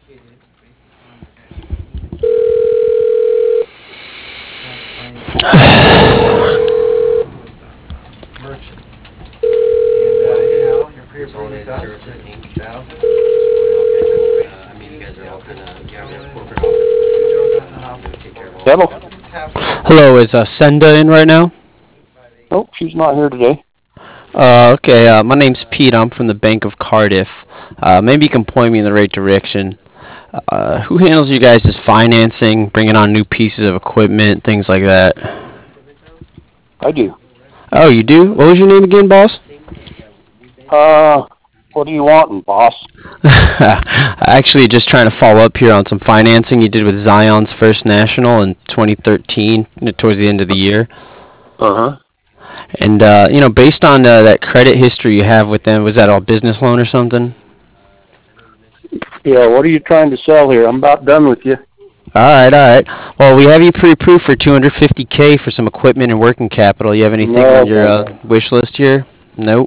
Consolidated Services Inc. I mean, you guys are all kind of, you have your corporate office. Take care of all Hello? that. Hello, is Senda in right now? Nope, she's not here today. Okay, my name's Pete. I'm from the Bank of Cardiff. Maybe you can point me in the right direction. Who handles you guys' financing, bringing on new pieces of equipment, things like that? I do. Oh, you do? What was your name again, boss? What do you want, boss? Actually, just trying to follow up here on some financing you did with Zion's First National in 2013, towards the end of the year. Uh-huh. And, based on that credit history you have with them, was that all business loan or something? Yeah, what are you trying to sell here? I'm about done with you. All right. Well, we have you pre-approved for 250K for some equipment and working capital. You have anything No, on your thanks. wish list here? Nope.